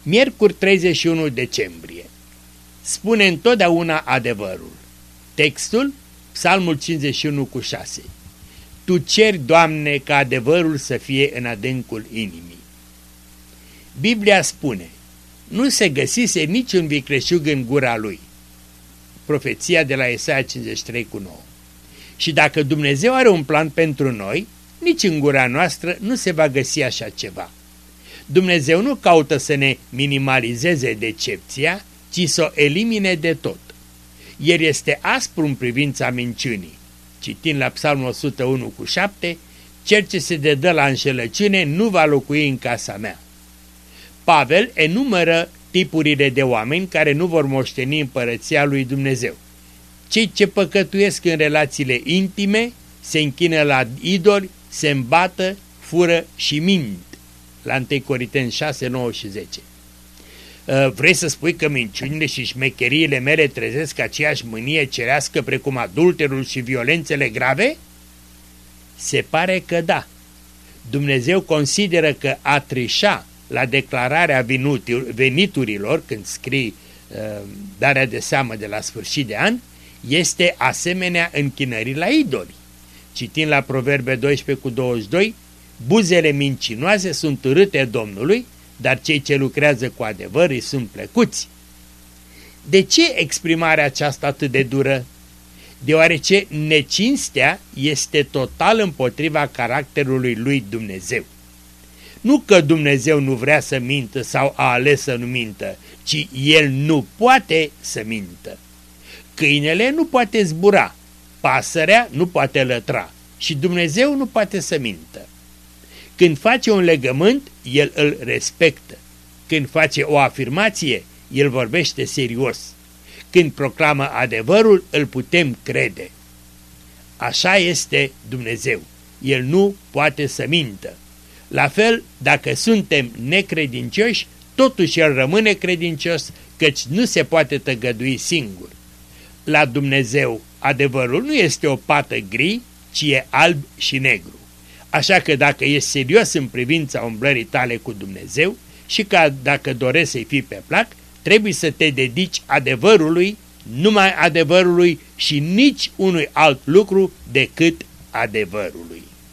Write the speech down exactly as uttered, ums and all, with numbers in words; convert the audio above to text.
Miercuri treizeci și unu decembrie. Spune întotdeauna adevărul. Textul, Psalmul cincizeci și unu cu șase. Tu ceri, Doamne, ca adevărul să fie în adâncul inimii. Biblia spune, nu se găsise niciun vicleșug în gura lui. Profeția de la Isaia cincizeci și trei cu nouă. Și dacă Dumnezeu are un plan pentru noi, nici în gura noastră nu se va găsi așa ceva. Dumnezeu nu caută să ne minimalizeze decepția, ci să o elimine de tot. El este aspru în privința minciunii. Citind la Psalmul o sută unu cu șapte, cel ce se dedă la înșelăciune nu va locui în casa mea. Pavel enumără tipurile de oameni care nu vor moșteni împărăția lui Dumnezeu. Cei ce păcătuiesc în relațiile intime, se închină la idoli, se îmbată, fură și mint. La întâi Corinteni șase, nouă și zece. Vrei să spui că minciunile și șmecheriile mele trezesc aceeași mânie cerească precum adulterul și violențele grave? Se pare că da. Dumnezeu consideră că a trișa la declararea veniturilor, când scrii uh, darea de seamă de la sfârșit de an, este asemenea închinării la idoli. Citind la Proverbe doisprezece cu douăzeci și doi, buzele mincinoase sunt urâte Domnului, dar cei ce lucrează cu adevăr îi sunt plăcuți. De ce exprimarea aceasta atât de dură? Deoarece necinstea este total împotriva caracterului lui Dumnezeu. Nu că Dumnezeu nu vrea să mintă sau a ales să nu mintă, ci El nu poate să mintă. Câinele nu poate zbura, pasărea nu poate lătra și Dumnezeu nu poate să mintă. Când face un legământ, El îl respectă. Când face o afirmație, El vorbește serios. Când proclamă adevărul, îl putem crede. Așa este Dumnezeu. El nu poate să mintă. La fel, dacă suntem necredincioși, totuși El rămâne credincios, căci nu se poate tăgădui singur. La Dumnezeu, adevărul nu este o pată gri, ci e alb și negru. Așa că dacă ești serios în privința umblării tale cu Dumnezeu și că dacă dorești să-i fii pe plac, trebuie să te dedici adevărului, numai adevărului și nici unui alt lucru decât adevărului.